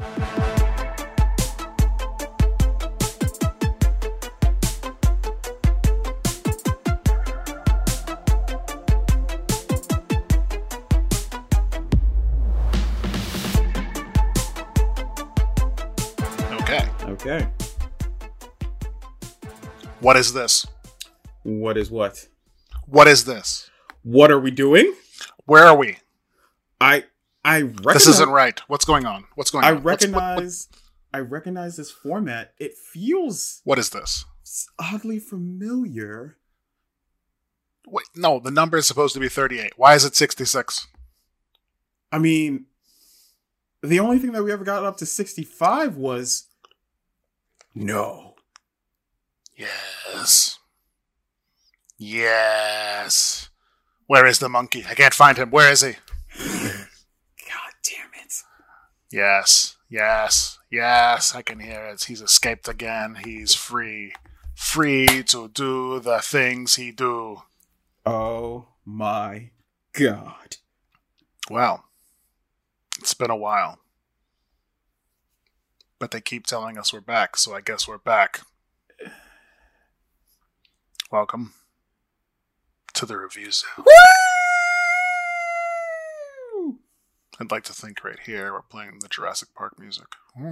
Okay. What is this? What is what? What is this? What are we doing? Where are we? I recognize this isn't right. What's going on? What's going on? I recognize this format. It feels What is this? oddly familiar. Wait, no, the number is supposed to be 38. Why is it 66? I mean, the only thing that we ever got up to 65 was no. Yes. Yes. Where is the monkey? I can't find him. Where is he? God damn it. Yes. Yes. Yes. I can hear it. He's escaped again. He's free. Free to do the things he do. Oh my God. Well, it's been a while. But they keep telling us we're back, so I guess we're back. Welcome to the Review Zoo. Woo! I'd like to think right here we're playing the Jurassic Park music.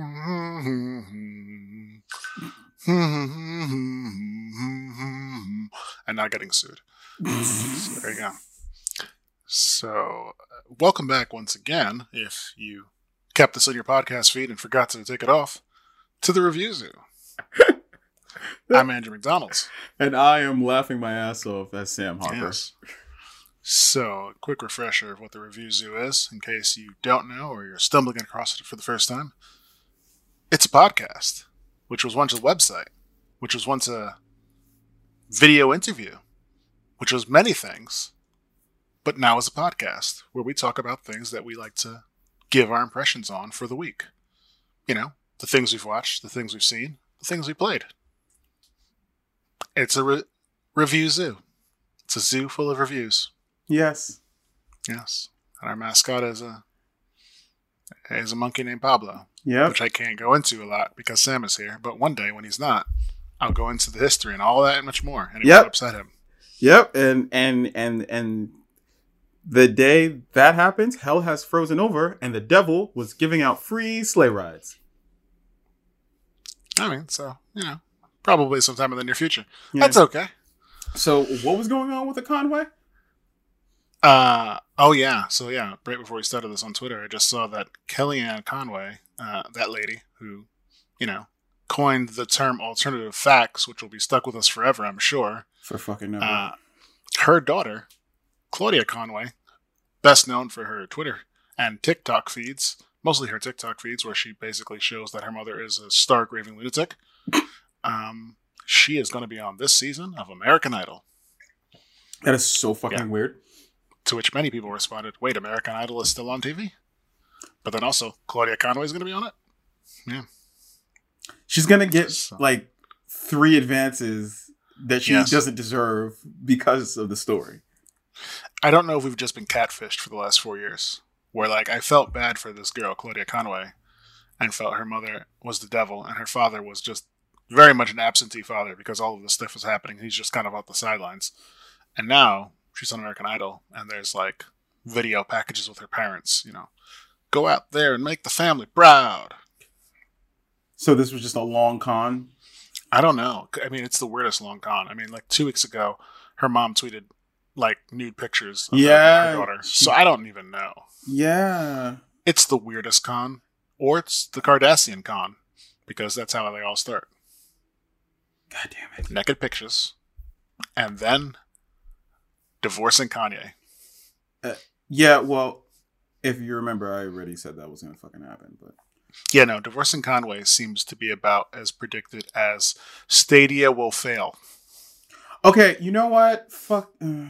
And not getting sued. So there you go. So, welcome back once again, if you kept this on your podcast feed and forgot to take it off, to the Review Zoo. I'm Andrew McDonald. And I am laughing my ass off as Sam Harper. Yes. So, a quick refresher of what the Review Zoo is, in case you don't know or you're stumbling across it for the first time. It's a podcast, which was once a website, which was once a video interview, which was many things, but now is a podcast where we talk about things that we like to give our impressions on for the week. You know, the things we've watched, the things we've seen, the things we played. It's a review zoo. It's a zoo full of reviews. Yes. Yes. And our mascot is a monkey named Pablo. Yep. Which I can't go into a lot because Sam is here. But one day when he's not, I'll go into the history and all that and much more. And it will upset him. Yep. And the day that happens, hell has frozen over and the devil was giving out free sleigh rides. I mean, so, you know, probably sometime in the near future. Yeah. That's okay. So what was going on with the Conway? So right before we started this on Twitter, I just saw that Kellyanne Conway, that lady who, you know, coined the term alternative facts, which will be stuck with us forever, I'm sure. For fucking never. Her daughter, Claudia Conway, best known for her Twitter and TikTok feeds, mostly her TikTok feeds, where she basically shows that her mother is a stark raving lunatic. She is going to be on this season of American Idol. That is so fucking weird. To which many people responded, wait, American Idol is still on TV? But then also, Claudia Conway is going to be on it? Yeah. She's going to get, 3 advances that she doesn't deserve because of the story. I don't know if we've just been catfished for the last 4 years. Where, I felt bad for this girl, Claudia Conway, and felt her mother was the devil, and her father was just very much an absentee father because all of this stuff was happening. He's just kind of off the sidelines. And now she's on American Idol, and there's video packages with her parents, you know. Go out there and make the family proud. So this was just a long con? I don't know. I mean, it's the weirdest long con. I mean, 2 weeks ago, her mom tweeted, nude pictures of her daughter. So I don't even know. Yeah. It's the weirdest con, or it's the Kardashian con, because that's how they all start. God damn it. Naked pictures, and then divorcing Kanye. Yeah, well, if you remember, I already said that was going to fucking happen, but... Yeah, no, divorcing Conway seems to be about as predicted as Stadia will fail. Okay, you know what? Fuck.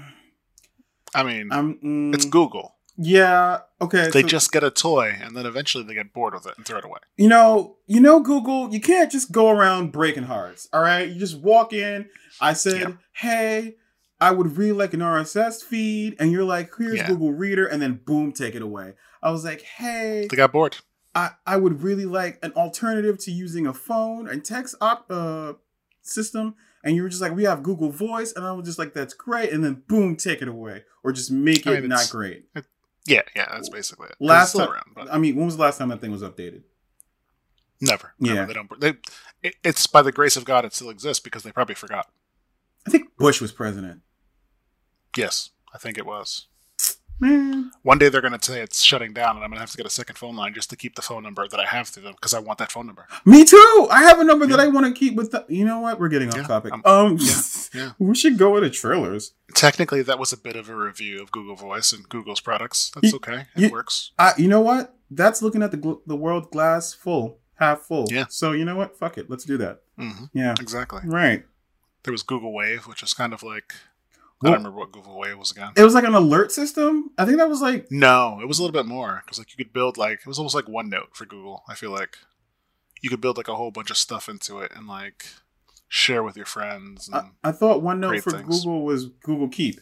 I mean, it's Google. Yeah, okay. They just get a toy, and then eventually they get bored with it and throw it away. You know, Google, you can't just go around breaking hearts, all right? You just walk in. I said, hey, I would really like an RSS feed. And you're like, here's Google Reader. And then boom, take it away. I was like, hey. They got bored. I would really like an alternative to using a phone and text system. And you were just like, we have Google Voice. And I was just like, that's great. And then boom, take it away. Or just make it not great. Yeah, that's basically it. Last time, when was the last time that thing was updated? Never. Yeah. They don't. It's by the grace of God it still exists because they probably forgot. I think Bush was president. Yes, I think it was. Man. One day they're going to say it's shutting down, and I'm going to have to get a second phone line just to keep the phone number that I have through them because I want that phone number. Me too. I have a number that I want to keep with the. You know what? We're getting off topic. We should go into trailers. Technically, that was a bit of a review of Google Voice and Google's products. That's okay. It works. You know what? That's looking at the world glass half full. Yeah. So you know what? Fuck it. Let's do that. Mm-hmm. Yeah. Exactly. Right. There was Google Wave, which is kind of like. I don't remember what Google Wave was again. It was like an alert system. I think that was like... No, it was a little bit more. Because like you could build like... It was almost like OneNote for Google. I feel like you could build like a whole bunch of stuff into it and like share with your friends. And I thought OneNote for Google was Google Keep.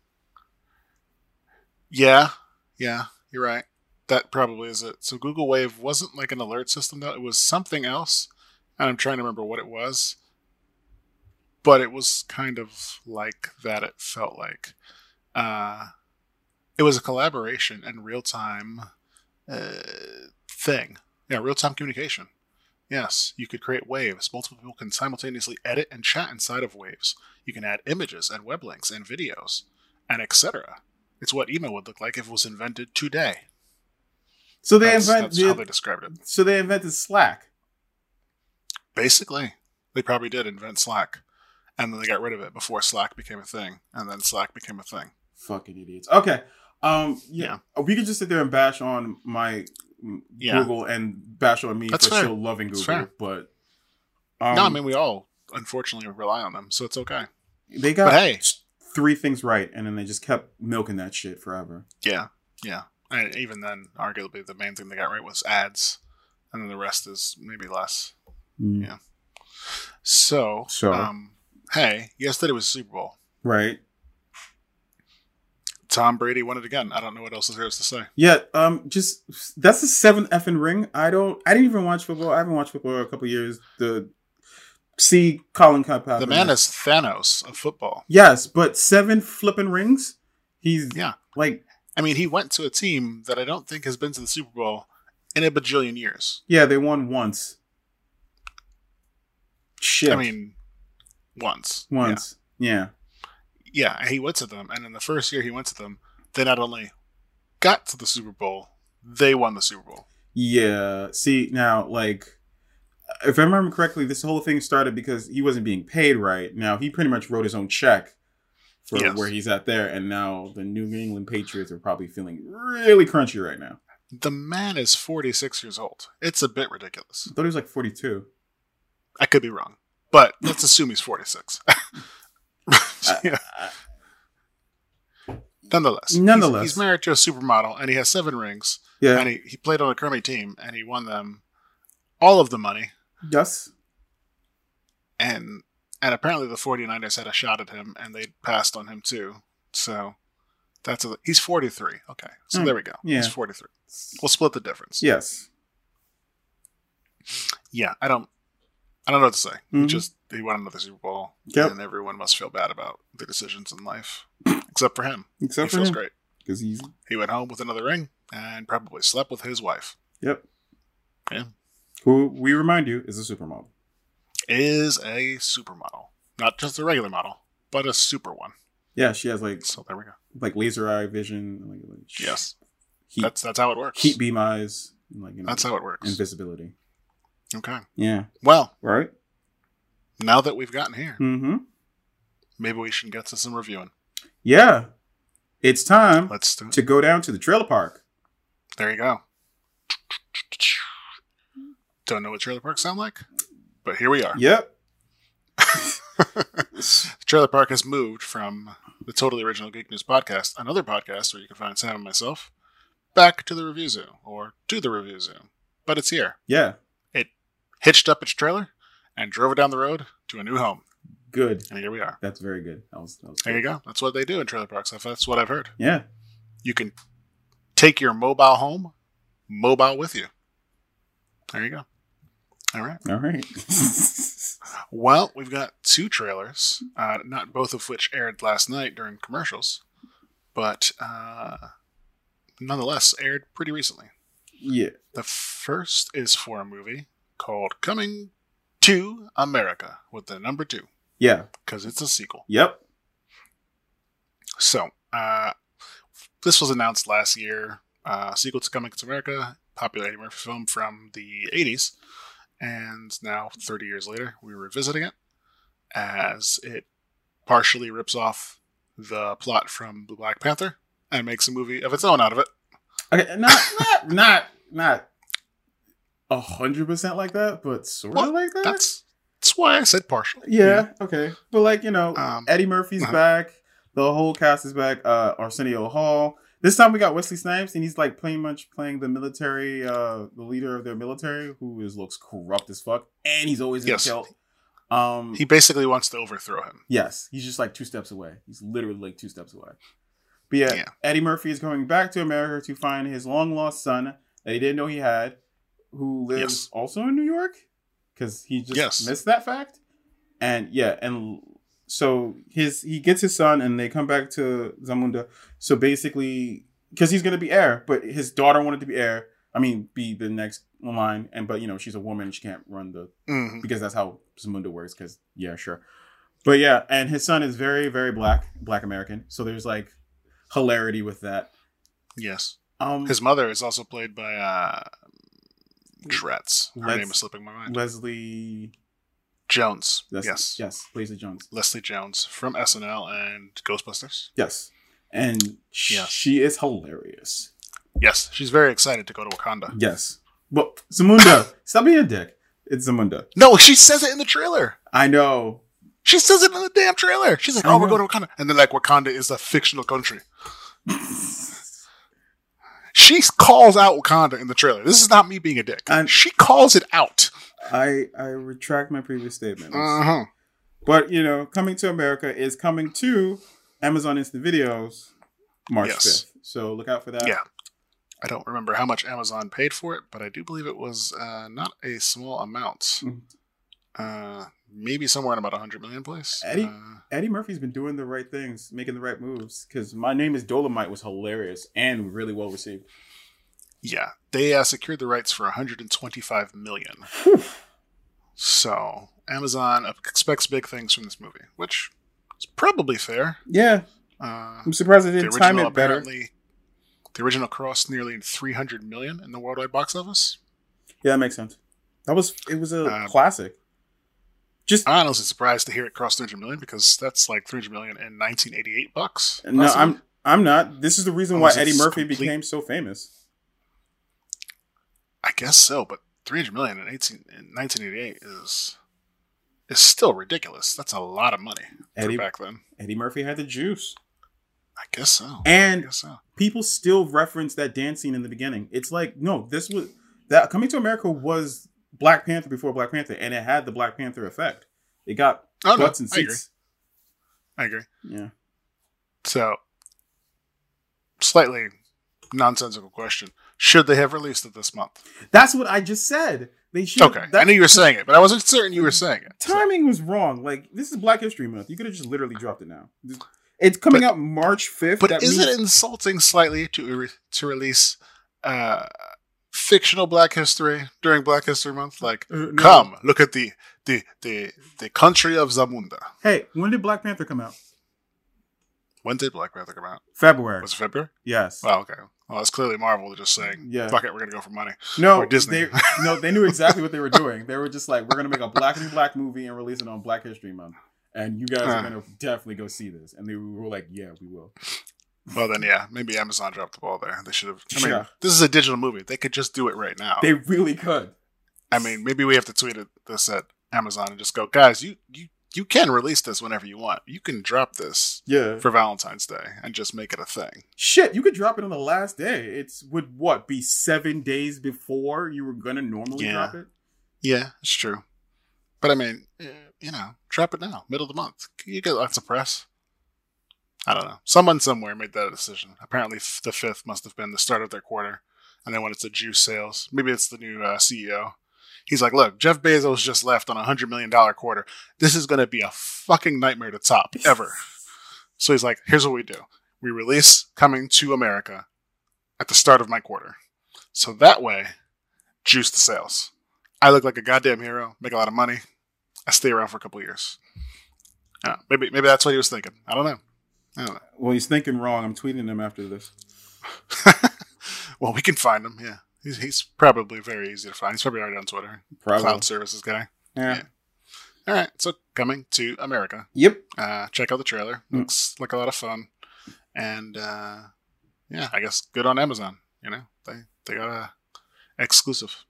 Yeah, you're right. That probably is it. So Google Wave wasn't like an alert system though. It was something else. And I'm trying to remember what it was. But it was kind of like that, it felt like. It was a collaboration and real-time thing. Yeah, real-time communication. Yes, you could create waves. Multiple people can simultaneously edit and chat inside of waves. You can add images and web links and videos, and etc. It's what email would look like if it was invented today. So that's how they described it. So they invented Slack. Basically. They probably did invent Slack. And then they got rid of it before Slack became a thing. And then Slack became a thing. Fucking idiots. Okay. Yeah. We could just sit there and bash on my Google and bash on me for still loving Google. But no, I mean, we all unfortunately rely on them. So it's okay. They got 3 things right. And then they just kept milking that shit forever. Yeah. And even then, arguably, the main thing they got right was ads. And then the rest is maybe less. Yeah. So hey, yesterday was Super Bowl. Right. Tom Brady won it again. I don't know what else there is to say. Yeah, just that's the 7th effing ring. I didn't even watch football. I haven't watched football in a couple years. See Colin Kaepernick. The man is Thanos of football. Yes, but 7 flipping rings. He's like. I mean, he went to a team that I don't think has been to the Super Bowl in a bajillion years. Yeah, they won once. Shit. I mean. Once. Yeah. Yeah, he went to them, and in the first year he went to them, they not only got to the Super Bowl, they won the Super Bowl. Yeah. See, now, like, if I remember correctly, this whole thing started because he wasn't being paid right. Now, he pretty much wrote his own check for where he's at there, and now the New England Patriots are probably feeling really crunchy right now. The man is 46 years old. It's a bit ridiculous. I thought he was like 42. I could be wrong. But let's assume he's 46. Yeah. Nonetheless, he's married to a supermodel, and he has 7 rings. Yeah, and he played on a crummy team, and he won them all of the money. Yes. And apparently the 49ers had a shot at him, and they passed on him too. So he's 43. Okay, so there we go. Yeah. He's 43. We'll split the difference. Yes. Yeah, I don't know what to say. He won another Super Bowl, and everyone must feel bad about their decisions in life, except for him. He feels great because he went home with another ring and probably slept with his wife. Yep. Yeah. Who we remind you is a supermodel. Is a supermodel, not just a regular model, but a super one. Yeah, she has so there we go, like laser eye vision. Yes, that's how it works. Heat beam eyes, that's how it works. Invisibility. Okay. Yeah. Well, right. Now that we've gotten here, maybe we should get to some reviewing. Yeah. It's time Let's do it. to go down to the trailer park. There you go. Don't know what trailer parks sound like, but here we are. Yep. Trailer Park has moved from the Totally Original Geek News podcast, another podcast where you can find Sam and myself, back to the Review Zoo, or to the Review Zoo. But it's here. Yeah. It hitched up its trailer and drove it down the road to a new home. Good. And here we are. That's very good. That was there you go. That's what they do in trailer parks. That's what I've heard. Yeah. You can take your mobile home, mobile with you. There you go. All right. All right. Well, we've got 2 trailers, not both of which aired last night during commercials, but nonetheless aired pretty recently. Yeah. The first is for a movie called Coming to America with the number 2. Yeah. Because it's a sequel. Yep. So, this was announced last year. Sequel to Coming to America, popular Eddie Murphy film from the 80s. And now, 30 years later, we're revisiting it as it partially rips off the plot from the Black Panther and makes a movie of its own out of it. Okay, not 100% like that, but sort of like that. That's why I said partial. Yeah, okay. But like, Eddie Murphy's back. The whole cast is back. Arsenio Hall. This time we got Wesley Snipes, and he's like playing the military, the leader of their military, who looks corrupt as fuck, and he's always in kill. He basically wants to overthrow him. Yes, he's just like 2 steps away. He's literally like 2 steps away. But yeah, Eddie Murphy is going back to America to find his long lost son that he didn't know he had, who lives also in New York, because he just missed that fact. And so he gets his son, and they come back to Zamunda. So basically, because he's gonna be heir, but his daughter wanted to be heir. I mean, be the next in line, but she's a woman, she can't run the because that's how Zamunda works. Because sure, but and his son is very, very Black American. So there's like hilarity with that. Yes. His mother is also played by Dretz. Her name is slipping my mind. Leslie Jones. Yes, Leslie Jones. Leslie Jones from SNL and Ghostbusters. Yes. And she is hilarious. Yes, she's very excited to go to Wakanda. Yes. Well, Zamunda, stop being a dick. It's Zamunda. No, she says it in the trailer. I know. She says it in the damn trailer. She's like, we're going to Wakanda. And then like, Wakanda is a fictional country. She calls out Wakanda in the trailer. This is not me being a dick. And she calls it out. I retract my previous statement. But, Coming to America is coming to Amazon Instant Videos March 5th. So look out for that. Yeah. I don't remember how much Amazon paid for it, but I do believe it was not a small amount. Maybe somewhere in about 100 million place. Eddie Murphy's been doing the right things, making the right moves. Because My Name is Dolomite was hilarious and really well received. Yeah, they secured the rights for $125 million. So Amazon expects big things from this movie, which is probably fair. Yeah, I'm surprised they didn't time it better. The original crossed nearly $300 million in the worldwide box office. Yeah, that makes sense. It was a classic. I'm honestly surprised to hear it cross $300 million because that's like $300 million in 1988 bucks. No, I'm not. This is the reason why Eddie Murphy became so famous. I guess so, but $300 million in 1988 is still ridiculous. That's a lot of money for back then. Eddie Murphy had the juice. I guess so. And people still reference that dance scene in the beginning. It's like, no, Coming to America was Black Panther before Black Panther, and it had the Black Panther effect. It got butts and seats. I agree. Yeah. So, slightly nonsensical question. Should they have released it this month? That's what I just said. They should. Okay, I knew you were saying it, but I wasn't certain you were saying it. Timing was wrong. Like, this is Black History Month. You could have just literally dropped it now. It's coming out March 5th. But is it insulting slightly to release fictional Black history during Black History Month? Like, no. Come, look at the country of Zamunda. Hey, when did Black Panther come out? When did Black Panther come out? February. Was it February? Yes. Oh, okay. Well, it's clearly Marvel just saying, fuck it, we're going to go for money. No, or Disney. They knew exactly what they were doing. They were just like, we're going to make a Black movie and release it on Black History Month. And you guys are going to definitely go see this. And they were like, yeah, we will. Well, then, maybe Amazon dropped the ball there. They should have. I mean, this is a digital movie. They could just do it right now. They really could. I mean, maybe we have to tweet this at Amazon and just go, guys, you can release this whenever you want. You can drop this for Valentine's Day and just make it a thing. Shit, you could drop it on the last day. It would, be 7 days before you were going to normally drop it? Yeah, it's true. But I mean, drop it now, middle of the month. You get lots of press. I don't know. Someone somewhere made that decision. Apparently the 5th must have been the start of their quarter. And then when it's a juice sales, maybe it's the new CEO. He's like, look, Jeff Bezos just left on $100 million quarter. This is going to be a fucking nightmare to top, ever. So he's like, here's what we do. We release Coming to America at the start of my quarter. So that way, juice the sales. I look like a goddamn hero, make a lot of money. I stay around for a couple of years. Maybe that's what he was thinking. I don't know. Well, he's thinking wrong. I'm tweeting him after this. Well, we can find him, yeah. He's probably very easy to find. He's probably already on Twitter. Probably. Cloud services guy. Yeah. All right, so Coming to America. Yep. Check out the trailer. Looks like a lot of fun. And, yeah, I guess good on Amazon. You know, they got a exclusive.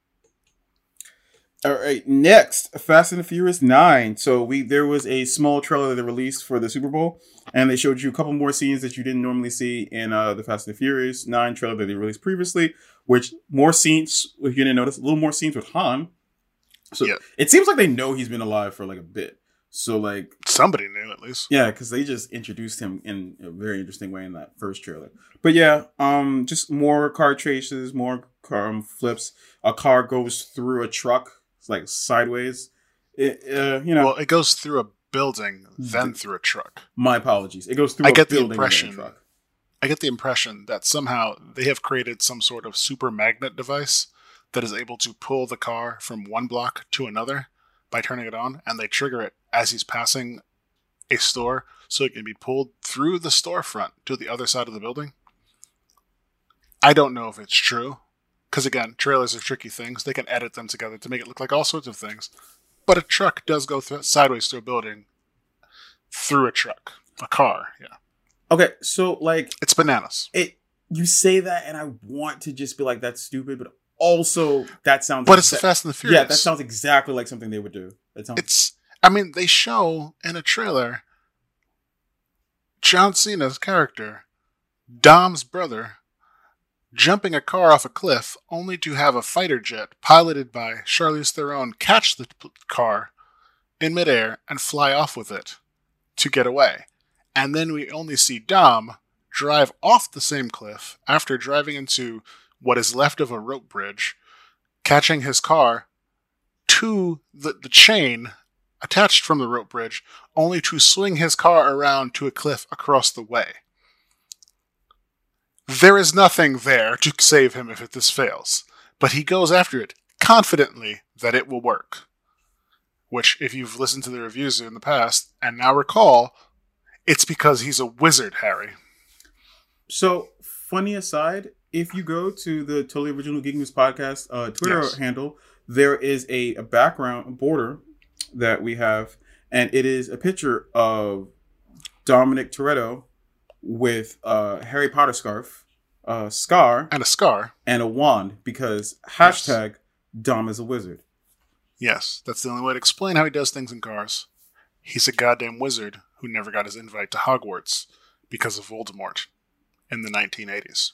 All right, next, Fast and the Furious 9. So there was a small trailer that they released for the Super Bowl, and they showed you a couple more scenes that you didn't normally see in the Fast and the Furious 9 trailer that they released previously, which more scenes, if you didn't notice, a little more scenes with Han. So It seems like they know he's been alive for like a bit. So like somebody knew at least. Yeah, because they just introduced him in a very interesting way in that first trailer. But yeah, just more car chases, more car flips. A car goes through a truck. Like sideways, Well, it goes through a building, then through a truck. My apologies. It goes through a building, then a truck. I get the impression that somehow they have created some sort of super magnet device that is able to pull the car from one block to another by turning it on, and they trigger it as he's passing a store, so it can be pulled through the storefront to the other side of the building. I don't know if it's true. Because again, trailers are tricky things. They can edit them together to make it look like all sorts of things. But a truck does go sideways through a building through a truck. A car, yeah. Okay, so like... It's bananas. You say that and I want to just be like, that's stupid, but also that sounds... But it's the Fast and the Furious. Yeah, that sounds exactly like something they would do. They show in a trailer John Cena's character, Dom's brother, jumping a car off a cliff only to have a fighter jet piloted by Charlize Theron catch the car in midair and fly off with it to get away. And then we only see Dom drive off the same cliff after driving into what is left of a rope bridge, catching his car to the chain attached from the rope bridge, only to swing his car around to a cliff across the way. There is nothing there to save him if this fails, but he goes after it confidently that it will work. Which, if you've listened to the reviews in the past, and now recall, it's because he's a wizard, Harry. So, funny aside, if you go to the Totally Original Geek News Podcast Twitter handle, there is a background border that we have, and it is a picture of Dominic Toretto with a Harry Potter scarf, scar, and a scar, and a wand, because hashtag Dom is a wizard. Yes, that's the only way to explain how he does things in cars. He's a goddamn wizard who never got his invite to Hogwarts because of Voldemort in the 1980s.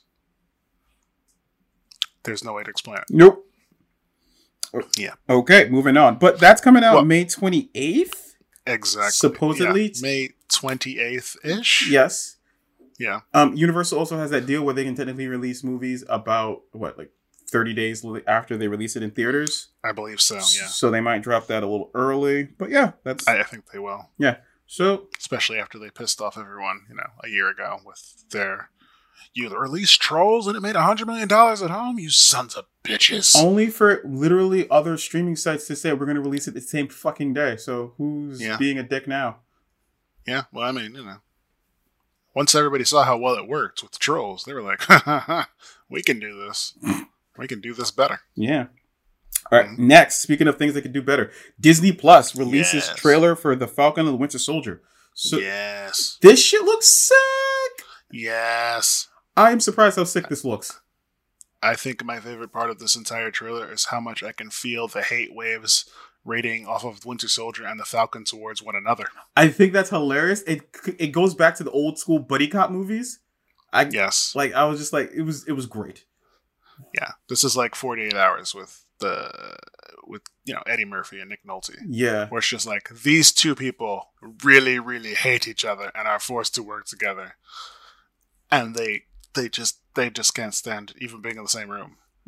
There's no way to explain it. Nope. Yeah. Okay, moving on. But that's coming out May 28th? Exactly. Supposedly. Yeah. May 28th-ish? Yes. Yeah. Universal also has that deal where they can technically release movies about, 30 days after they release it in theaters? I believe so, yeah. So they might drop that a little early. But yeah, that's... I think they will. Yeah. So... Especially after they pissed off everyone, a year ago with their... You released Trolls and it made $100 million at home, you sons of bitches. Only for literally other streaming sites to say we're going to release it the same fucking day. So who's being a dick now? Yeah, well, I mean, once everybody saw how well it worked with Trolls, they were like, ha ha ha, we can do this. We can do this better. Yeah. All right, next, speaking of things that could do better, Disney Plus releases trailer for The Falcon and the Winter Soldier. So yes. This shit looks sick. Yes. I am surprised how sick this looks. I think my favorite part of this entire trailer is how much I can feel the hate waves rating off of Winter Soldier and the Falcon towards one another. I think that's hilarious. It goes back to the old school buddy cop movies. Yes. I was just like, it was great. Yeah. This is like 48 Hours with Eddie Murphy and Nick Nolte. Yeah. Where it's just like, these two people really, really hate each other and are forced to work together. And they just can't stand even being in the same room.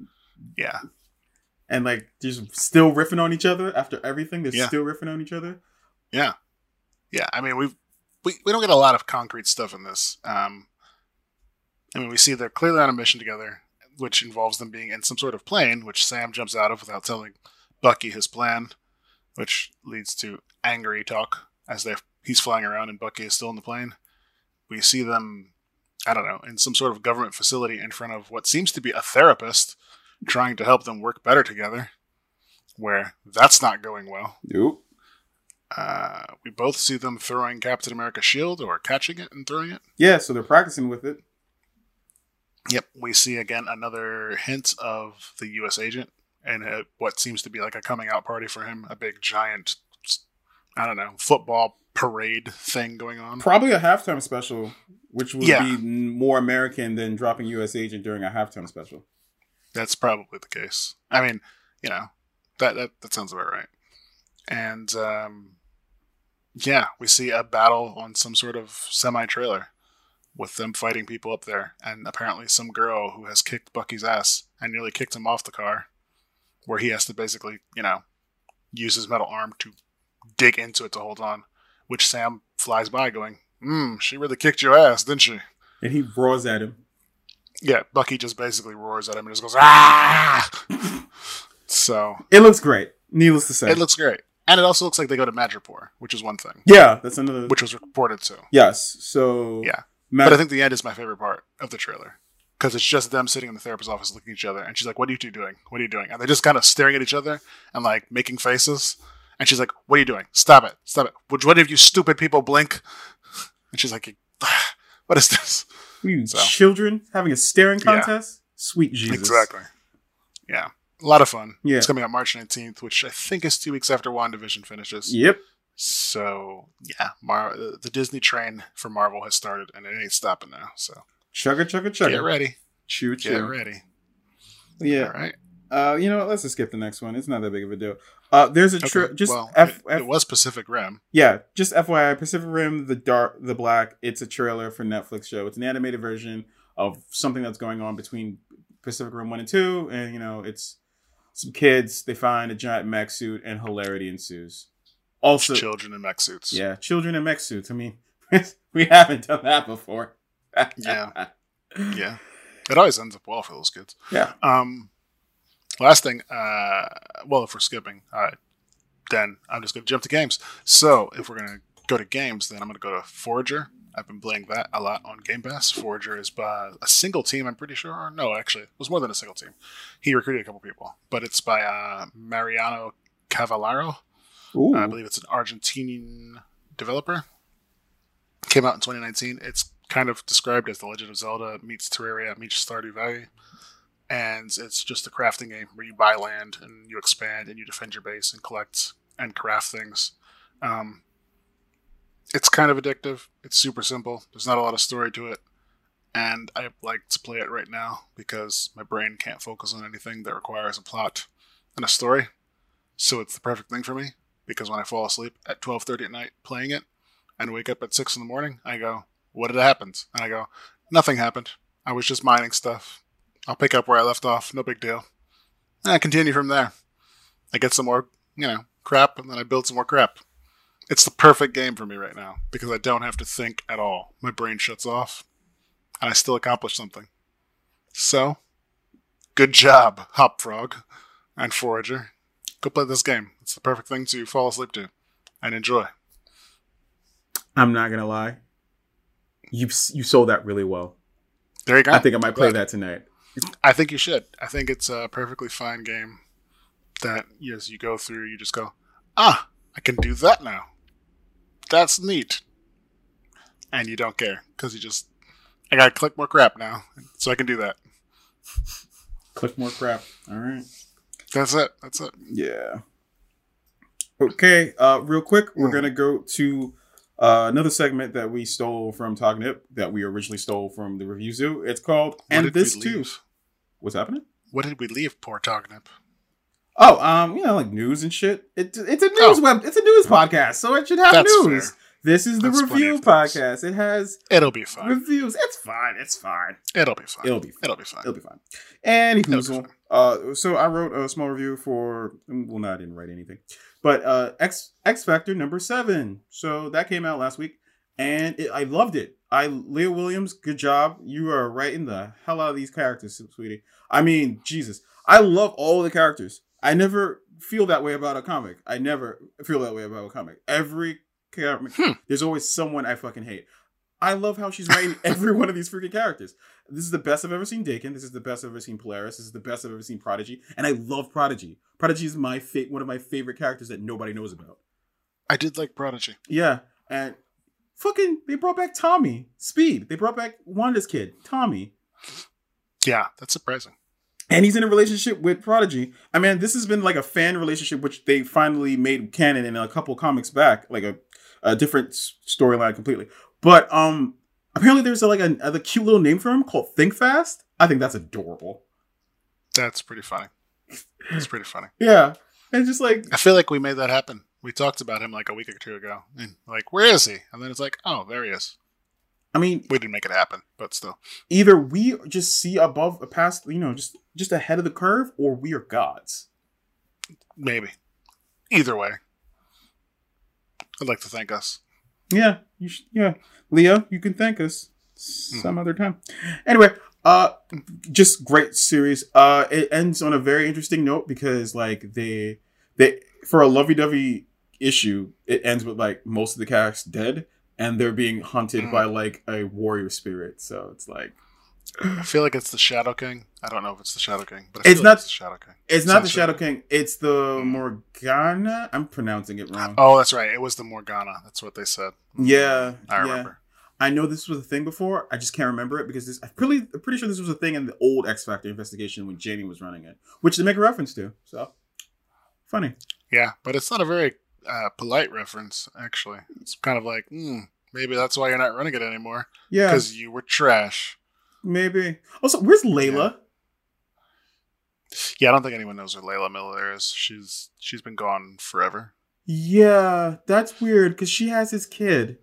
Yeah. And like just still riffing on each other after everything. They're Yeah. still riffing on each other. Yeah. Yeah. I mean, we don't get a lot of concrete stuff in this. I mean, we see they're clearly on a mission together, which involves them being in some sort of plane, which Sam jumps out of without telling Bucky his plan, which leads to angry talk as he's flying around and Bucky is still in the plane. We see them, I don't know, in some sort of government facility in front of what seems to be a therapist trying to help them work better together, where that's not going well. Nope. We both see them throwing Captain America's shield or catching it and throwing it. Yeah, so they're practicing with it. Yep. We see again another hint of the U.S. agent and what seems to be like a coming out party for him. A big giant, I don't know, football parade thing going on. Probably a halftime special, which would be more American than dropping U.S. agent during a halftime special. That's probably the case. I mean, you know, that sounds about right. And yeah, we see a battle on some sort of semi-trailer with them fighting people up there, and apparently some girl who has kicked Bucky's ass and nearly kicked him off the car, where he has to basically, you know, use his metal arm to dig into it to hold on, which Sam flies by going, she really kicked your ass, didn't she? And he roars at him. Yeah, Bucky just basically roars at him and just goes, ah! So it looks great, needless to say. It looks great. And it also looks like they go to Madripoor, which is one thing. Yeah, that's another... Which was reported too. Yes, so... Yeah. But I think the end is my favorite part of the trailer. Because it's just them sitting in the therapist's office looking at each other. And she's like, what are you two doing? What are you doing? And they're just kind of staring at each other and like making faces. And she's like, what are you doing? Stop it. Stop it. Would one of you stupid people blink? And she's like, what is this? Children having a staring contest? Yeah. Sweet Jesus. Exactly. Yeah. A lot of fun. Yeah. It's coming out March 19th, which I think is 2 weeks after WandaVision finishes. Yep. So, yeah, the Disney train for Marvel has started, and it ain't stopping now. So, chugga, chugga, chugga. Get ready. Choo, choo. Get ready. Yeah. All right. You know what? Let's just skip the next one. It's not that big of a deal. There's a it was Pacific Rim. Yeah, just FYI, Pacific Rim, the Black. It's a trailer for Netflix show. It's an animated version of something that's going on between Pacific Rim 1 and 2, and you know, it's some kids. They find a giant mech suit, and hilarity ensues. Also, children in mech suits. Yeah, children in mech suits. I mean, we haven't done that before. Yeah. Yeah. It always ends up well for those kids. Yeah. Last thing, well, if we're skipping, then I'm just going to jump to games. So, if we're going to go to games, then I'm going to go to Forager. I've been playing that a lot on Game Pass. Forager is by a single team, I'm pretty sure. No, actually, it was more than a single team. He recruited a couple people. But it's by Mariano Cavallaro. I believe it's an Argentinian developer. Came out in 2019. It's kind of described as The Legend of Zelda meets Terraria meets Stardew Valley. And it's just a crafting game where you buy land and you expand and you defend your base and collect and craft things. It's kind of addictive. It's super simple. There's not a lot of story to it. And I like to play it right now because my brain can't focus on anything that requires a plot and a story. So it's the perfect thing for me. Because when I fall asleep at 12:30 at night playing it and wake up at 6 in the morning, I go, what had happened? And I go, nothing happened. I was just mining stuff. I'll pick up where I left off. No big deal. And I continue from there. I get some more, crap, and then I build some more crap. It's the perfect game for me right now because I don't have to think at all. My brain shuts off, and I still accomplish something. So, good job, Hopfrog and Forager. Go play this game. It's the perfect thing to fall asleep to and enjoy. I'm not gonna lie. You sold that really well. There you go. I think I might play that tonight. I think you should. I think it's a perfectly fine game that, as you go through, you just go, I can do that now. That's neat. And you don't care because I gotta click more crap now so I can do that. Click more crap. All right. That's it. Yeah. Okay, real quick, we're going to go to another segment that we stole from Tognip, that we originally stole from the Review Zoo. It's called And This Too. What's happening? What did we leave, poor Tognip? Oh, like news and shit. It's a news it's a news podcast, so it should have news. Fair. This is the review podcast. It has it'll be fine. Reviews. It's fine. It's fine. It'll be fine. It'll be fine. It'll be fine. It'll be fine. Anywho, so I wrote a small review for. Well, no, I didn't write anything, but X Factor number 7. So that came out last week, and I loved it. Leah Williams, good job. You are writing the hell out of these characters, sweetie. I mean, Jesus, I love all the characters. I never feel that way about a comic. Every character, there's always someone I fucking hate. I love how she's writing every one of these freaking characters. This is the best I've ever seen Daken. This is the best I've ever seen Polaris. This is the best I've ever seen Prodigy. And I love Prodigy. Prodigy is one of my favorite characters that nobody knows about. I did like Prodigy. Yeah. And fucking, they brought back Tommy. Speed. They brought back Wanda's kid, Tommy. Yeah, that's surprising. And he's in a relationship with Prodigy. I mean, this has been like a fan relationship, which they finally made canon in a couple comics back, like a different storyline completely. But apparently there's a cute little name for him called Think Fast. I think that's adorable. That's pretty funny. That's pretty funny. Yeah. And just like, I feel like we made that happen. We talked about him like a week or two ago. And like, where is he? And then it's like, oh, there he is. I mean, we didn't make it happen, but still. Either we just see above, past, just ahead of the curve, or we are gods. Maybe. Either way. I'd like to thank us. Yeah, yeah. Leo, you can thank us some other time. Anyway, just great series. It ends on a very interesting note because like they for a lovey-dovey issue, it ends with like most of the cast dead and they're being hunted by like a warrior spirit. So it's like, I feel like it's the Shadow King. I don't know if it's the Shadow King, but it's not the Shadow King. It's not the Shadow King. It's the Morgana. I'm pronouncing it wrong. Oh, that's right. It was the Morgana. That's what they said. Yeah, I remember. I know this was a thing before. I just can't remember it because I'm pretty sure this was a thing in the old X Factor investigation when Jamie was running it, which they make a reference to. So funny. Yeah, but it's not a very polite reference. Actually, it's kind of like, maybe that's why you're not running it anymore. Yeah, because you were trash. Maybe. Also, where's Layla? Yeah, I don't think anyone knows who Layla Miller is. She's been gone forever. Yeah, that's weird because she has his kid.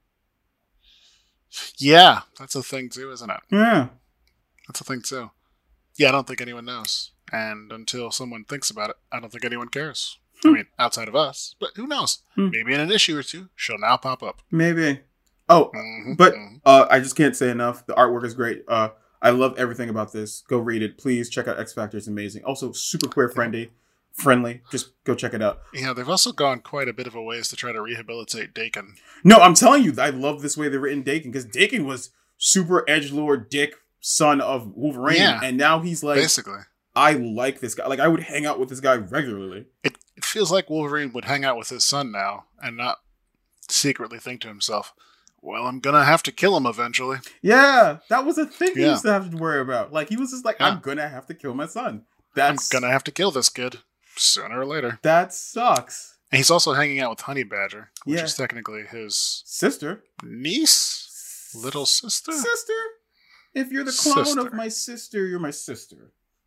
Yeah, that's a thing too, isn't it? Yeah. That's a thing too. Yeah, I don't think anyone knows. And until someone thinks about it, I don't think anyone cares. I mean, outside of us. But who knows? Maybe in an issue or two, she'll now pop up. Maybe. Oh, but I just can't say enough. The artwork is great. I love everything about this. Go read it. Please check out X Factor. It's amazing. Also, super queer friendly. Just go check it out. Yeah, they've also gone quite a bit of a ways to try to rehabilitate Daken. No, I'm telling you, I love this way they've written Daken because Daken was super edgelord dick son of Wolverine, and now he's like, basically, I like this guy. Like I would hang out with this guy regularly. It feels like Wolverine would hang out with his son now and not secretly think to himself, well, I'm gonna have to kill him eventually. Yeah, that was a thing he used to have to worry about. Like he was just like, I'm gonna have to kill my son. I'm gonna have to kill this kid sooner or later. That sucks. And he's also hanging out with Honey Badger, which is technically his sister, niece, little sister. If you're the clone of my sister, you're my sister.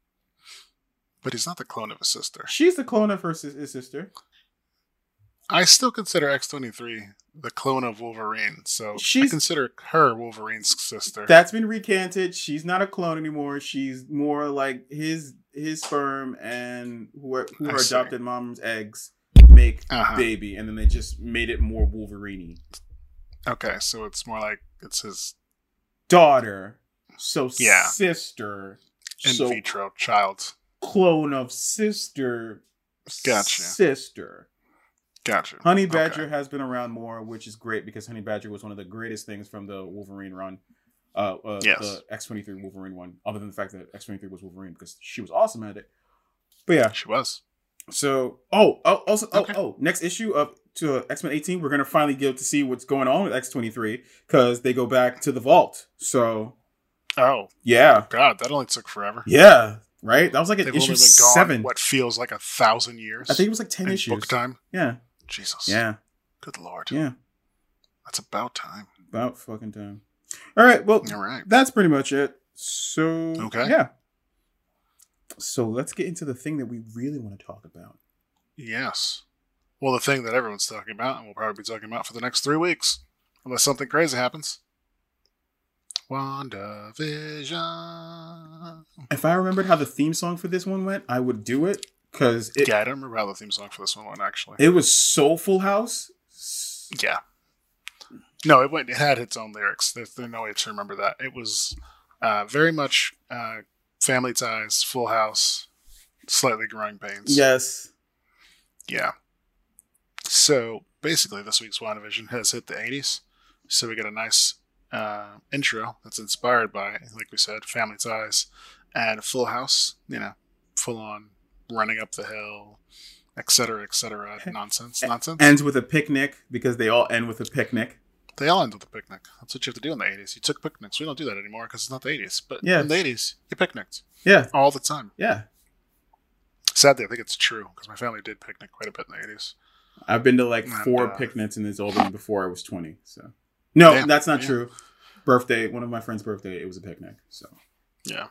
But he's not the clone of his sister. She's the clone of his sister. I still consider X-23 the clone of Wolverine, so I consider her Wolverine's sister. That's been recanted. She's not a clone anymore. She's more like his sperm and who her adopted mom's eggs make baby, and then they just made it more Wolverine-y. Okay, so it's more like it's his daughter. So sister. In vitro child. Clone of sister. Gotcha. Sister. Gotcha. Honey Badger has been around more, which is great because Honey Badger was one of the greatest things from the Wolverine run. The X-23 Wolverine one, other than the fact that X-23 was Wolverine because she was awesome at it. But yeah. She was. So, next issue to X-Men 18, we're going to finally get to see what's going on with X-23 because they go back to the vault. So. Oh. Yeah. God, that only took forever. Yeah. Right? That was like an They've issue only been gone, 7. What feels like 1,000 years. I think it was like 10 issues. Book time? Yeah. Jesus. Yeah. Good Lord. Yeah. That's about time. About fucking time. All right. Well, right. That's pretty much it. So, okay. Yeah. So let's get into the thing that we really want to talk about. Yes. Well, the thing that everyone's talking about, and we'll probably be talking about for the next 3 weeks, unless something crazy happens. WandaVision. If I remembered how the theme song for this one went, I would do it. Yeah, I don't remember how the theme song for this one went, actually. It was so Full House. Yeah. No, it had its own lyrics. There's no way to remember that. It was very much Family Ties, Full House, slightly Growing Pains. Yes. Yeah. So, basically, this week's WandaVision has hit the 80s. So we get a nice intro that's inspired by, like we said, Family Ties and Full House. You know, full on running up the hill, etc., nonsense. Ends with a picnic, because they all end with a picnic. They all end with a picnic. That's what you have to do in the 80s. You took picnics. We don't do that anymore because it's not the 80s. But in the 80s, you picnicked. Yeah. All the time. Yeah. Sadly, I think it's true because my family did picnic quite a bit in the 80s. I've been to like 4 picnics, and it's all been before I was 20. So, no, that's not true. Birthday, one of my friend's birthday, it was a picnic. So, yeah.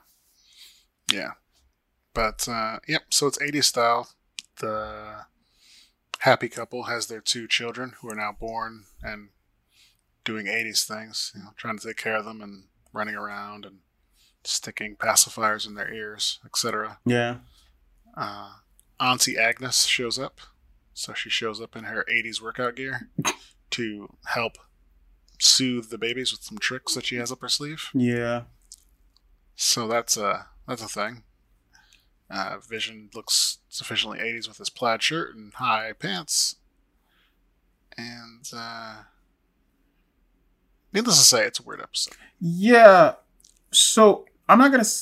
But so it's 80s style. The happy couple has their 2 children who are now born and doing 80s things, trying to take care of them and running around and sticking pacifiers in their ears, etc. Yeah. Auntie Agnes shows up. So she shows up in her 80s workout gear to help soothe the babies with some tricks that she has up her sleeve. Yeah. So that's a thing. Vision looks sufficiently 80s with his plaid shirt and high pants. And needless to say, it's a weird episode. Yeah. So I'm not going to...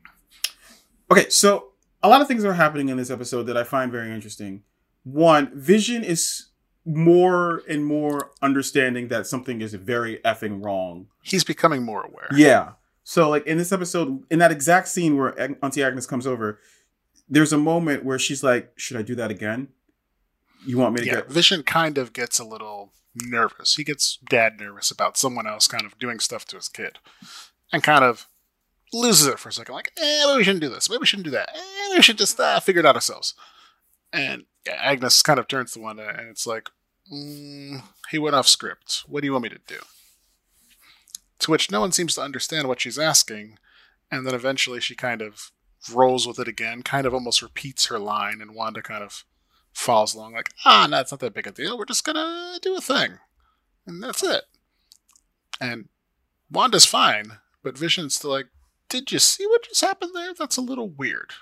Okay, so a lot of things are happening in this episode that I find very interesting. One, Vision is more and more understanding that something is very effing wrong. He's becoming more aware. Yeah. So, like, in this episode, in that exact scene where Auntie Agnes comes over, there's a moment where she's like, should I do that again? You want me to get... Vision kind of gets a little nervous. He gets dad nervous about someone else kind of doing stuff to his kid. And kind of loses it for a second. Like, maybe we shouldn't do this. Maybe we shouldn't do that. Maybe we should just figure it out ourselves. And Agnes kind of turns to Wanda, and it's like, he went off script. What do you want me to do? To which no one seems to understand what she's asking, and then eventually she kind of rolls with it again, kind of almost repeats her line, and Wanda kind of follows along like, no, it's not that big a deal. We're just gonna do a thing. And that's it. And Wanda's fine, but Vision's still like, did you see what just happened there? That's a little weird.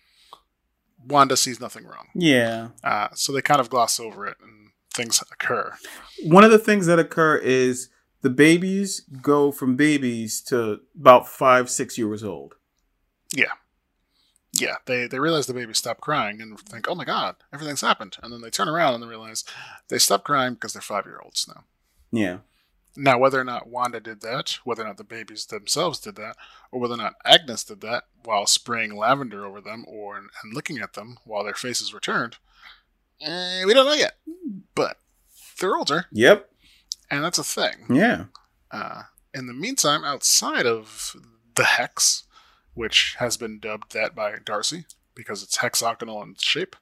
Wanda sees nothing wrong. Yeah. So they kind of gloss over it, and things occur. One of the things that occur is the babies go from babies to about 5-6 years old. Yeah. Yeah, they realize the babies stop crying and think, oh my god, everything's happened. And then they turn around and they realize they stopped crying because they're 5-year-olds now. Yeah. Now, whether or not Wanda did that, whether or not the babies themselves did that, or whether or not Agnes did that while spraying lavender over them and looking at them while their faces were turned, we don't know yet. But they're older. Yep. And that's a thing. Yeah. In the meantime, outside of the Hex, which has been dubbed that by Darcy because it's hexagonal in shape,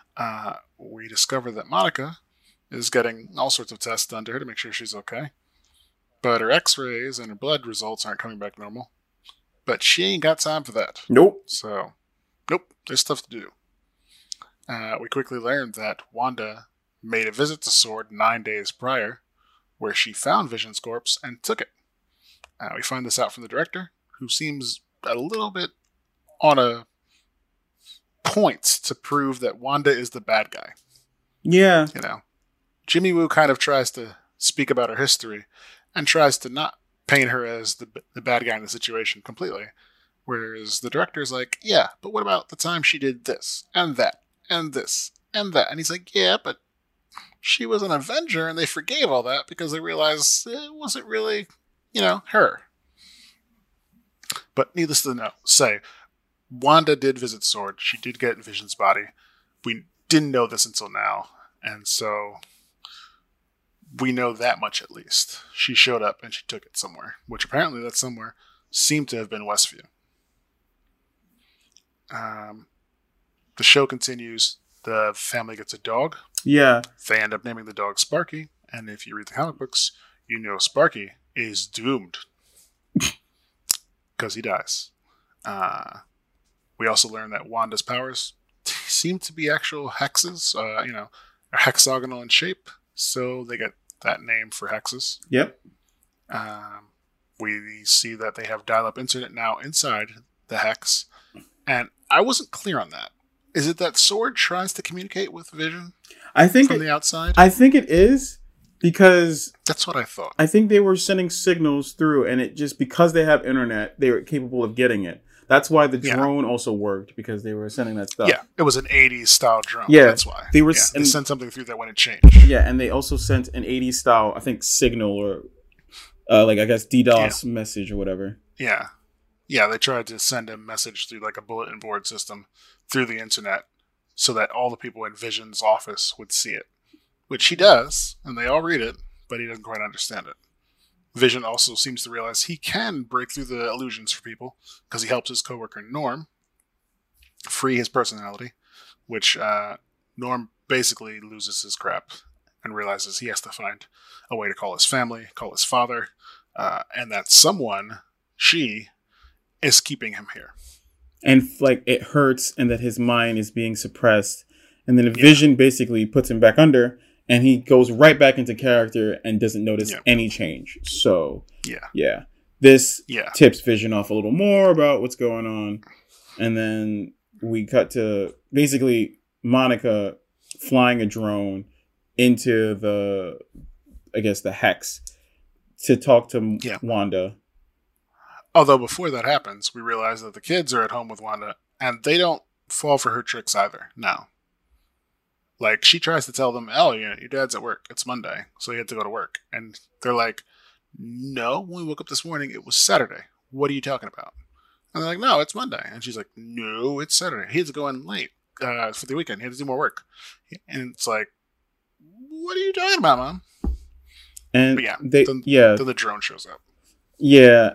we discover that Monica is getting all sorts of tests done to her to make sure she's okay. But her x-rays and her blood results aren't coming back normal. But she ain't got time for that. Nope. So, nope, there's stuff to do. We quickly learned that Wanda made a visit to SWORD 9 days prior, where she found Vision's corpse and took it. We find this out from the director, who seems a little bit on a point to prove that Wanda is the bad guy. Yeah. Jimmy Woo kind of tries to speak about her history and tries to not paint her as the bad guy in the situation completely. Whereas the director's like, yeah, but what about the time she did this and that and this and that? And he's like, yeah, but she was an Avenger and they forgave all that because they realized it wasn't really, her. But needless to say, Wanda did visit SWORD. She did get Vision's body. We didn't know this until now. And so we know that much at least. She showed up and she took it somewhere, which apparently that somewhere seemed to have been Westview. The show continues. the family gets a dog. Yeah. They end up naming the dog Sparky. And if you read the comic books, you know Sparky is doomed. Because he dies. We also learn that Wanda's powers seem to be actual hexes, are hexagonal in shape. So they get that name for hexes. Yep. We see that they have dial-up internet now inside the hex. And I wasn't clear on that. Is it that S.W.O.R.D. tries to communicate with Vision from the outside? I think it is, because that's what I thought. I think they were sending signals through, and it just, because they have internet, they were capable of getting it. That's why the drone also worked, because they were sending that stuff. Yeah, it was an 80s style drone. Yeah, that's why. They sent something through that when it changed. Yeah, and they also sent an 80s style, I think, signal or, I guess, DDoS message or whatever. Yeah. Yeah, they tried to send a message through like a bulletin board system through the internet so that all the people in Vision's office would see it. Which he does, and they all read it, but he doesn't quite understand it. Vision also seems to realize he can break through the illusions for people because he helps his coworker Norm free his personality, which Norm basically loses his crap and realizes he has to find a way to call his family, call his father, and that someone, she, is keeping him here. And it hurts, and that his mind is being suppressed. And then Vision basically puts him back under, and he goes right back into character and doesn't notice any change. So, this tips Vision off a little more about what's going on. And then we cut to basically Monica flying a drone into the hex to talk to Wanda. Although before that happens, we realize that the kids are at home with Wanda, and they don't fall for her tricks either. No. Like, she tries to tell them, oh, your dad's at work. It's Monday, so you had to go to work. And they're like, no, when we woke up this morning, it was Saturday. What are you talking about? And they're like, no, it's Monday. And she's like, no, it's Saturday. He had to go in late for the weekend. He had to do more work. And it's like, what are you talking about, Mom? And then the drone shows up. Yeah.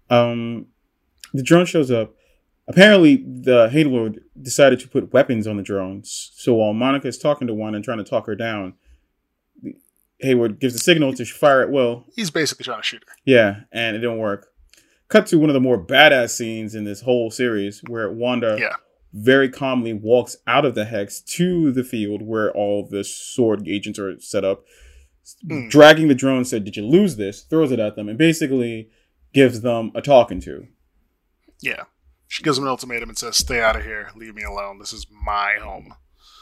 The drone shows up. Apparently, the Hayward decided to put weapons on the drones. So while Monica is talking to Wanda and trying to talk her down, Hayward gives the signal to fire at will. He's basically trying to shoot her. Yeah, and it didn't work. Cut to one of the more badass scenes in this whole series, where Wanda very calmly walks out of the hex to the field where all the S.W.O.R.D. agents are set up, dragging the drone, said, "Did you lose this?" Throws it at them, and basically gives them a talking to. Yeah. She gives them an ultimatum and says, stay out of here, leave me alone, this is my home.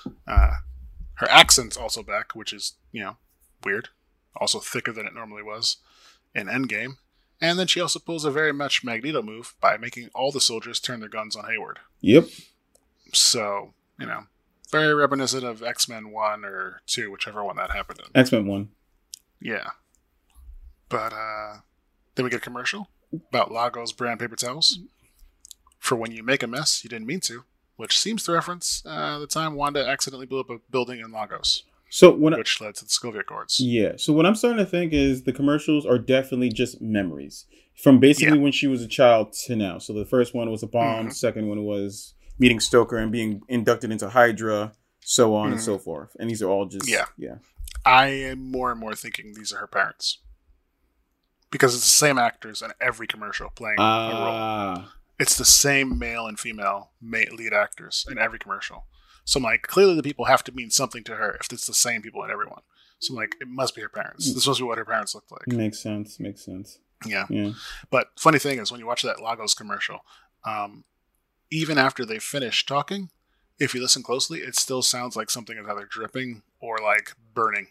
Her accent's also back, which is, weird. Also thicker than it normally was in Endgame. And then she also pulls a very much Magneto move by making all the soldiers turn their guns on Hayward. Yep. So, very reminiscent of X-Men 1 or 2, whichever one that happened in. X-Men 1. Yeah. But, then we get a commercial about Lagos brand paper towels. For when you make a mess, you didn't mean to, which seems to reference the time Wanda accidentally blew up a building in Lagos, which led to the Sokovia Accords. Yeah, so what I'm starting to think is the commercials are definitely just memories from basically when she was a child to now. So the first one was a bomb, the second one was meeting Stoker and being inducted into Hydra, so on and so forth. And these are all just... Yeah. I am more and more thinking these are her parents. Because it's the same actors in every commercial playing a role. It's the same male and female lead actors in every commercial. So I'm like, clearly the people have to mean something to her if it's the same people in everyone. So I'm like, it must be her parents. This must be what her parents looked like. Makes sense. Yeah. But funny thing is, when you watch that Lagos commercial, even after they finish talking, if you listen closely, it still sounds like something is either dripping or like burning.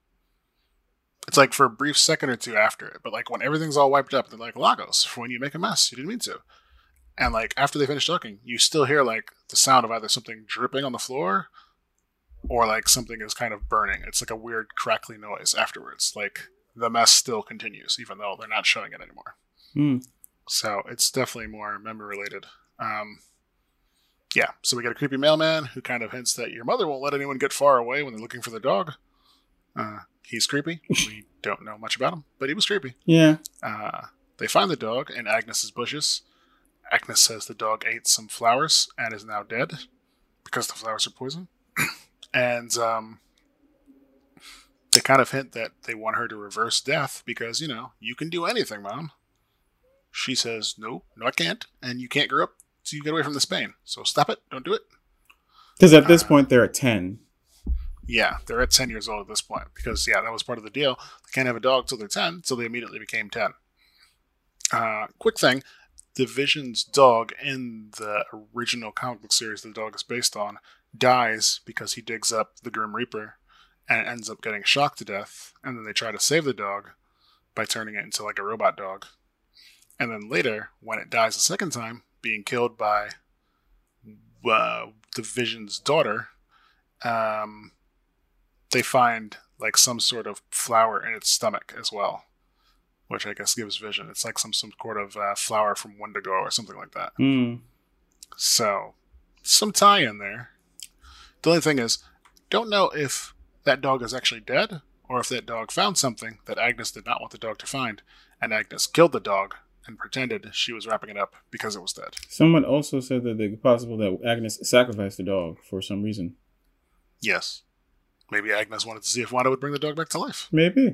It's like for a brief second or two after it. But like when everything's all wiped up, they're like, Lagos, for when you make a mess, you didn't mean to. And like after they finish talking, you still hear like the sound of either something dripping on the floor or like something is kind of burning. It's like a weird crackly noise afterwards. Like the mess still continues, even though they're not showing it anymore. So it's definitely more memory related. So we get a creepy mailman who kind of hints that your mother won't let anyone get far away when they're looking for the dog. He's creepy. We don't know much about him, but he was creepy. Yeah. They find the dog in Agnes's bushes. Agnes says the dog ate some flowers and is now dead because the flowers are poison. And they kind of hint that they want her to reverse death because, you can do anything, Mom. She says, no, I can't. And you can't grow up so you get away from this pain. So stop it. Don't do it. Because at this point, they're at 10. Yeah, they're at 10 years old at this point. Because, that was part of the deal. They can't have a dog till they're 10, so they immediately became 10. Quick thing. The Vision's dog in the original comic book series the dog is based on dies because he digs up the Grim Reaper and ends up getting shocked to death. And then they try to save the dog by turning it into like a robot dog. And then later, when it dies a second time, being killed by the Vision's daughter, they find like some sort of flower in its stomach as well, which I guess gives Vision. It's like some sort of flower from Wendigo or something like that. So, some tie-in there. The only thing is, don't know if that dog is actually dead, or if that dog found something that Agnes did not want the dog to find, and Agnes killed the dog and pretended she was wrapping it up because it was dead. Someone also said that it's possible that Agnes sacrificed the dog for some reason. Yes. Maybe Agnes wanted to see if Wanda would bring the dog back to life. Maybe.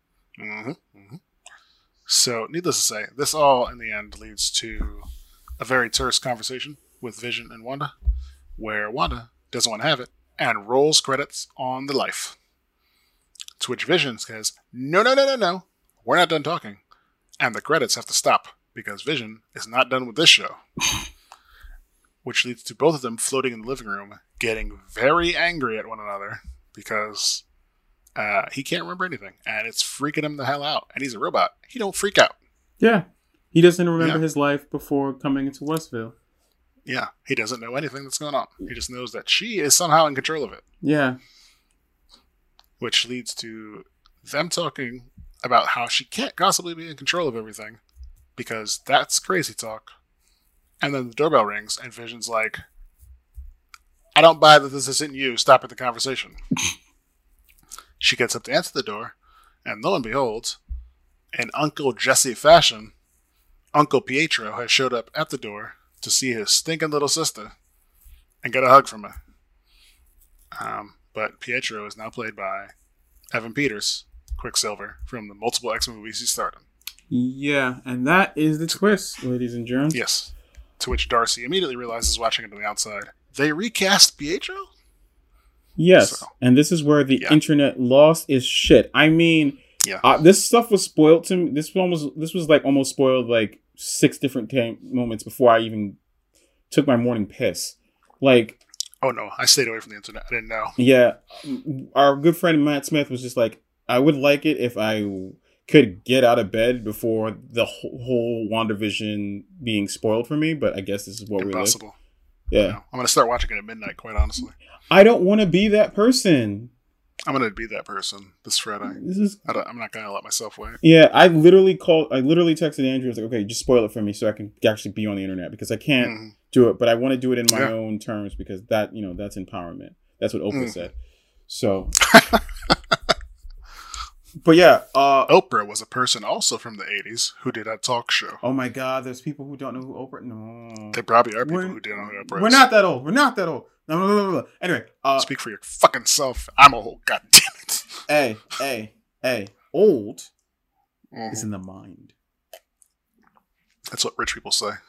So, needless to say, this all, in the end, leads to a very terse conversation with Vision and Wanda, where Wanda doesn't want to have it, and rolls credits on the life. To which Vision says, no, we're not done talking. And the credits have to stop, because Vision is not done with this show. Which leads to both of them floating in the living room, getting very angry at one another, because he can't remember anything, and it's freaking him the hell out. And he's a robot. He don't freak out. Yeah. He doesn't remember his life before coming into Westville. Yeah. He doesn't know anything that's going on. He just knows that she is somehow in control of it. Yeah. Which leads to them talking about how she can't possibly be in control of everything, because that's crazy talk. And then the doorbell rings, and Vision's like, I don't buy that this isn't you. Stop at the conversation. She gets up to answer the door, and lo and behold, in Uncle Jesse fashion, Uncle Pietro has showed up at the door to see his stinking little sister and get a hug from her. But Pietro is now played by Evan Peters, Quicksilver, from the multiple X-Men movies he starred in. Yeah, and that is the twist, ladies and gentlemen. Yes. To which Darcy immediately realizes, watching it on the outside, they recast Pietro? Yes, and this is where the internet lost its shit. I mean, this stuff was spoiled to me. This was like almost spoiled like 6 different moments before I even took my morning piss. Like, oh no, I stayed away from the internet. I didn't know. Yeah, our good friend Matt Smith was just like, I would like it if I could get out of bed before the whole WandaVision being spoiled for me, but I guess this is what Impossible. We live. Yeah. I'm going to start watching it at midnight, quite honestly. I don't want to be that person. I'm going to be that person this Friday. I'm not going to let myself wait. Yeah, I literally texted Andrew. I was like, okay, just spoil it for me so I can actually be on the internet, because I can't do it, but I want to do it in my own terms, because that, that's empowerment. That's what Oprah said. So... But yeah, Oprah was a person also from the 80s who did a talk show. Oh my God, there's people who don't know who Oprah. No, there probably are people who don't know who Oprah is. We're not that old. No. Anyway, speak for your fucking self. I'm old. God damn it. Hey. Old is in the mind. That's what rich people say.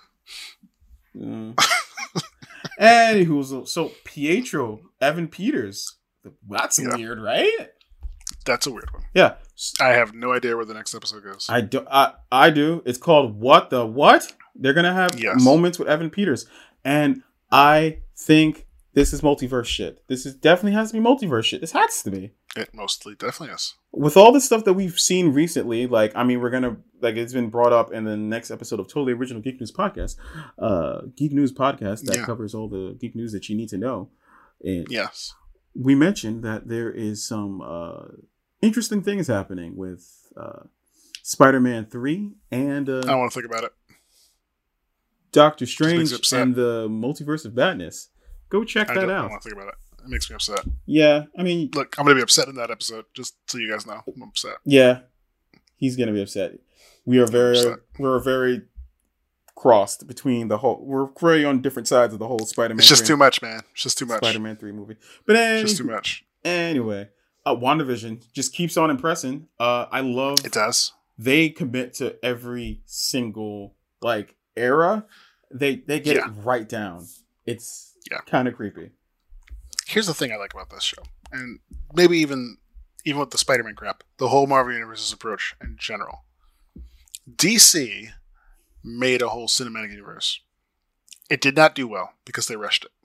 Anywho, so Pietro, Evan Peters. That's weird, right? That's a weird one. Yeah. I have no idea where the next episode goes. I do. It's called What the What? They're going to have moments with Evan Peters. And I think this is multiverse shit. Definitely has to be multiverse shit. This has to be. It mostly definitely is. With all the stuff that we've seen recently, we're going to, it's been brought up in the next episode of Totally Original Geek News Podcast. Geek News Podcast that covers all the geek news that you need to know. And yes. We mentioned that there is some interesting things happening with Spider-Man 3 and I don't want to think about it. Doctor Strange and the Multiverse of Madness. Go check that out. I don't want to think about it. It makes me upset. Yeah, I mean... Look, I'm going to be upset in that episode, just so you guys know. I'm upset. Yeah, he's going to be upset. We're a very crossed between the whole. We're very on different sides of the whole Spider-Man. It's just too much, man. It's just too much. Spider-Man 3 movie, but it's just too much. Anyway, WandaVision just keeps on impressing. I love it. Does they commit to every single like era? They get it right down. It's kind of creepy. Here's the thing I like about this show, and maybe even with the Spider-Man crap, the whole Marvel Universe's approach in general. DC made a whole cinematic universe. It did not do well because they rushed it.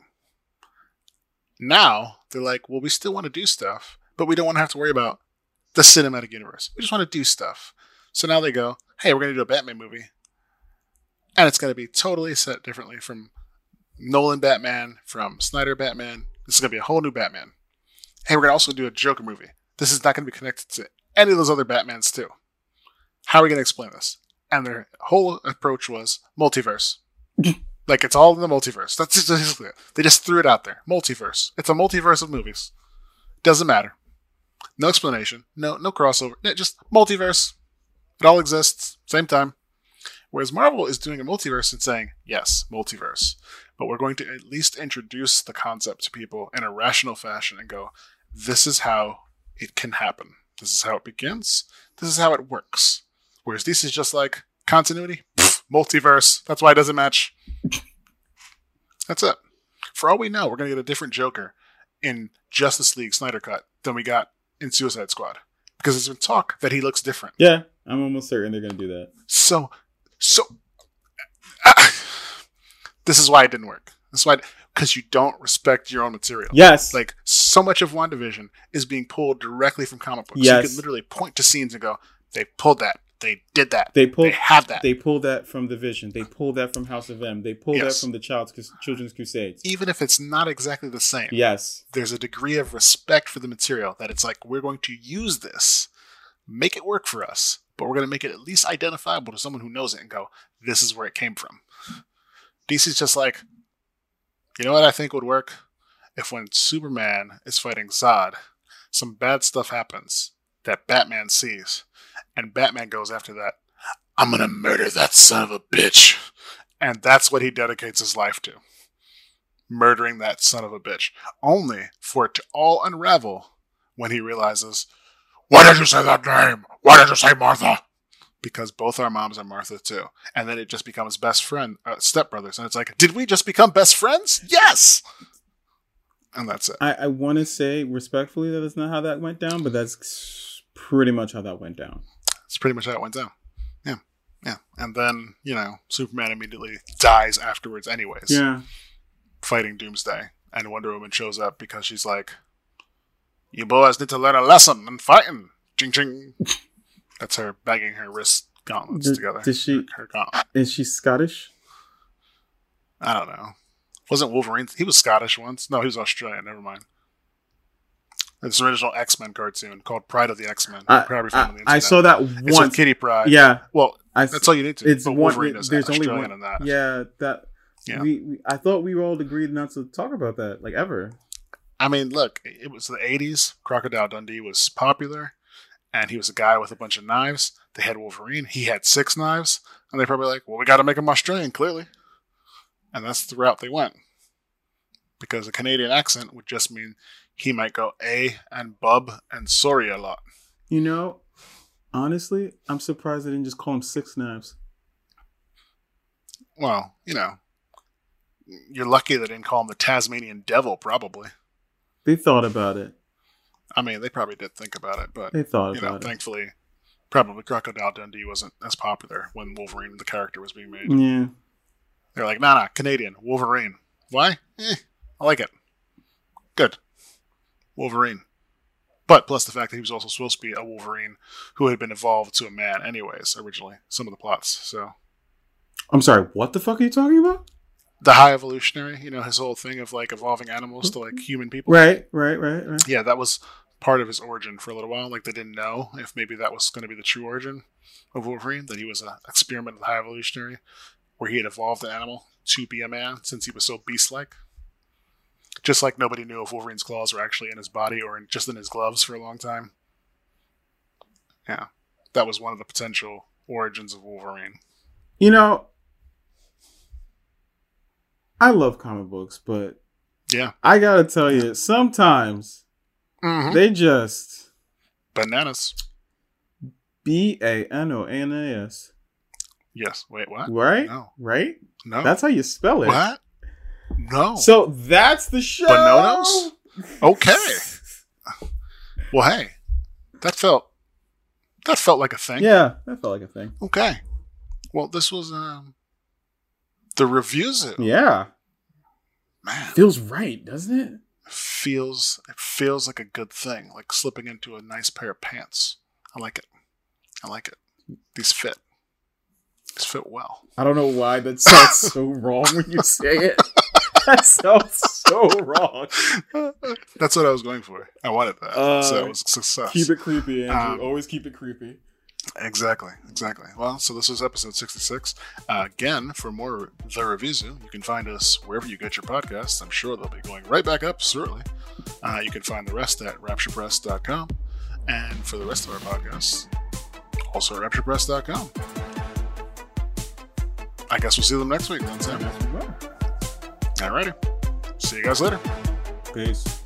Now they're like, well, we still want to do stuff, but we don't want to have to worry about the cinematic universe. We just want to do stuff. So now they go, hey, we're going to do a Batman movie. And it's going to be totally set differently from Nolan Batman, from Snyder Batman. This is going to be a whole new Batman. Hey, we're going to also do a Joker movie. This is not going to be connected to any of those other Batmans too. How are we going to explain this? And their whole approach was multiverse. Like, it's all in the multiverse. That's just it. They just threw it out there. Multiverse. It's a multiverse of movies. Doesn't matter. No explanation. No crossover. Just multiverse. It all exists. Same time. Whereas Marvel is doing a multiverse and saying, yes, multiverse. But we're going to at least introduce the concept to people in a rational fashion and go, this is how it can happen. This is how it begins. This is how it works. Whereas this is just like, continuity? Pfft, multiverse. That's why it doesn't match. That's it. For all we know, we're going to get a different Joker in Justice League Snyder Cut than we got in Suicide Squad. Because there's been talk that he looks different. Yeah, I'm almost certain they're going to do that. So this is why it didn't work. This is why, because you don't respect your own material. Yes. Like, so much of WandaVision is being pulled directly from comic books. Yes. So you can literally point to scenes and go, they pulled that. They did that. They have that. They pulled that from The Vision. They pulled that from House of M. They pulled that from the Children's Crusades. Even if it's not exactly the same. Yes. There's a degree of respect for the material that it's like, we're going to use this, make it work for us, but we're going to make it at least identifiable to someone who knows it and go, this is where it came from. DC's just like, you know what I think would work? If when Superman is fighting Zod, some bad stuff happens that Batman sees, and Batman goes after that, I'm going to murder that son of a bitch. And that's what he dedicates his life to. Murdering that son of a bitch. Only for it to all unravel when he realizes, why did you say that name? Why did you say Martha? Because both our moms are Martha too. And then it just becomes best friend, stepbrothers. And it's like, did we just become best friends? Yes! And that's it. I want to say respectfully that that's not how that went down, but that's pretty much how that went down. It's pretty much how it went down. Yeah. And then, Superman immediately dies afterwards anyways. Yeah. Fighting Doomsday. And Wonder Woman shows up because she's like, you boys need to learn a lesson in fighting. Ching ching. That's her banging her wrist gauntlets together. Her gauntlet. Is she Scottish? I don't know. Wasn't Wolverine? He was Scottish once. No, he was Australian. Never mind. It's an original X-Men cartoon called Pride of the X-Men. I saw that once. It's with Kitty Pryde. Yeah. Well, that's all you need to. It's Wolverine is there's Australian only one in that. Yeah, that. Yeah. I thought we all agreed not to talk about that, like, ever. I mean, look, it was the 80s. Crocodile Dundee was popular, and he was a guy with a bunch of knives. They had Wolverine. He had 6 knives, and they're probably like, well, we got to make him Australian, clearly. And that's the route they went. Because a Canadian accent would just mean he might go A and bub and sorry a lot. Honestly, I'm surprised they didn't just call him 6 Knives. Well, you're lucky they didn't call him the Tasmanian Devil, probably. They thought about it. I mean, they probably did think about it, but they thought about it. Thankfully, probably Crocodile Dundee wasn't as popular when Wolverine, the character, was being made. Yeah. They're like, nah, Canadian, Wolverine. Why? I like it. Good. Wolverine. But plus the fact that he was also supposed to be a Wolverine who had been evolved to a man anyways, originally. Some of the plots, so. I'm sorry, what the fuck are you talking about? The High Evolutionary, his whole thing of, like, evolving animals to, like, human people. Right. Yeah, that was part of his origin for a little while. Like, they didn't know if maybe that was going to be the true origin of Wolverine, that he was an experiment of the High Evolutionary, where he had evolved an animal to be a man since he was so beast-like. Just like nobody knew if Wolverine's claws were actually in his body or just in his gloves for a long time. Yeah, that was one of the potential origins of Wolverine. I love comic books, but yeah, I gotta tell you, sometimes they just bananas. Bananas. Yes. Wait, what? Right? No. Right? No. That's how you spell it. What? No. So that's the show. Bananas? Okay. Well, hey, that felt like a thing. Yeah, that felt like a thing. Okay. Well, this was the review zoo. Yeah. Man. Feels right, doesn't it? It feels like a good thing, like slipping into a nice pair of pants. I like it. These fit well. I don't know why that sounds so wrong when you say it. That sounds so wrong. That's what I was going for. I wanted that. So it was a success. Keep it creepy, Andrew. Always keep it creepy. Exactly. Well, so this was episode 66. Again, for more The Review Zoo, you can find us wherever you get your podcasts. I'm sure they'll be going right back up shortly. You can find the rest at rapturepress.com. And for the rest of our podcasts, also at rapturepress.com. I guess we'll see them next week then, Sam. Alrighty. See you guys later. Peace.